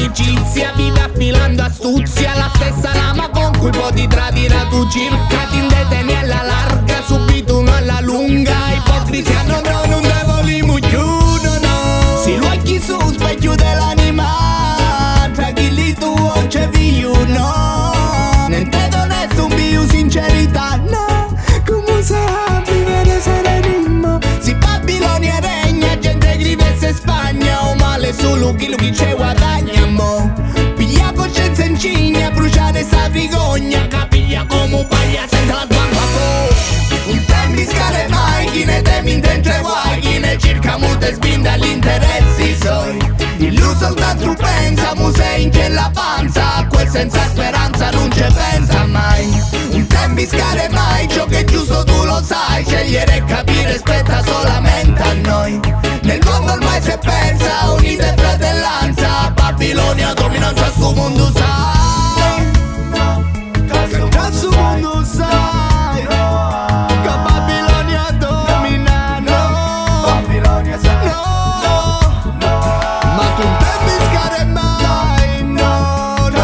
amicizia, vive affilando astuzia, la stessa lama con cui poi ti tradirà tu circa, ti indeteni alla larga, subito uno alla lunga, ipocrisia no, non devo limugliuno, no. Si lo occhi su specchio dell'anima, tra chi lì tu non c'è più, no. Niente onesto, un più sincerità, no. Come sa vivere serenissimo, si Babilonia regna, gente grida Spagna, o male solo chi ci guadagna, mo. Piglia coscienza in cigna, bruciare sta vergogna, capiglia come paglia senza la tua un tempi scale mai, chi ne temi intende guai, chi ne cerca molte spinte agli interessi suoi. Illuso soltanto pensa, musei in che la panza, a quel senza speranza non ci pensa mai. Un tempi scale mai, ciò che è giusto tu lo sai, scegliere e capire spetta solamente a noi. Nel mondo ormai si è persa, unite fratellanza, Babilonia domina già sto mondo sai. Già sto mondo sai, che Babilonia domina, no. Babilonia sai, no. Ma tu non devi scare mai, no, no.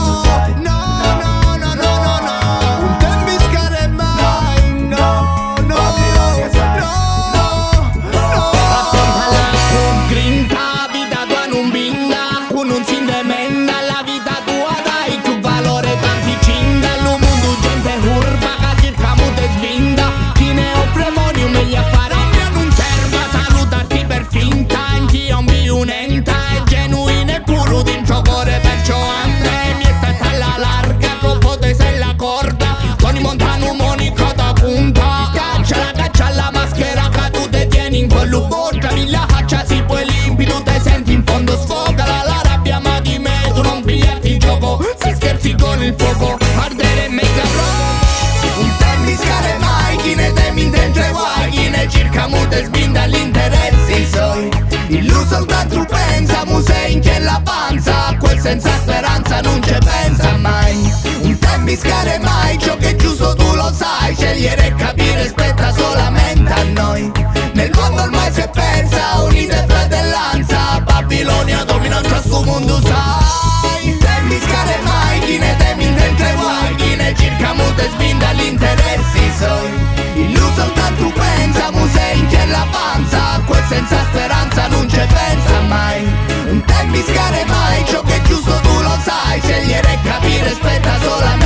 No, non devi scare mai, no, no. Babilonia sai, no. Raccontala con grinta, vita tua non binda, non si indemenda, la vita tua dai più valore, tanti cinda, lo mondo gente urba, che cerca molte svinda, chi ne ho premonio meglio a fare non serva, salutarti per finta, anch'io un biunenta, è genuino e puro dentro cuore, perciò a me mi è stata alla larga, troppo te sei la corda, Tony Montano Monica da punta, caccia alla maschera che tu te tieni in quello boccia, la faccia si può limpido, te senti in fondo sfoga la rabbia, ma di me tu non pigliarti il gioco, se scherzi con il fuoco, ardere in mezzo a rogo. Un tempi scale mai, chi ne temi intende guai, chi ne cerca molte spinte agli interessi suoi. Illuso soltanto pensa, musei in che la panza, a quel senza speranza non ci pensa mai. Un tempi scale mai, ciò che è giusto tu lo sai, scegliere e capire spetta solamente a noi. Nel mondo ormai si è persa, unite fratellanza, Babilonia domina già sto mondo sai. Tempi scale mai, chi ne temi intende guai, chi ne cerca molte spinte agli interessi suoi. Illuso soltanto pensa, musei in che la panza, a quel senza speranza non ci pensa mai. Un tempi scale mai, ciò che è giusto tu lo sai, scegliere e capire spetta solamente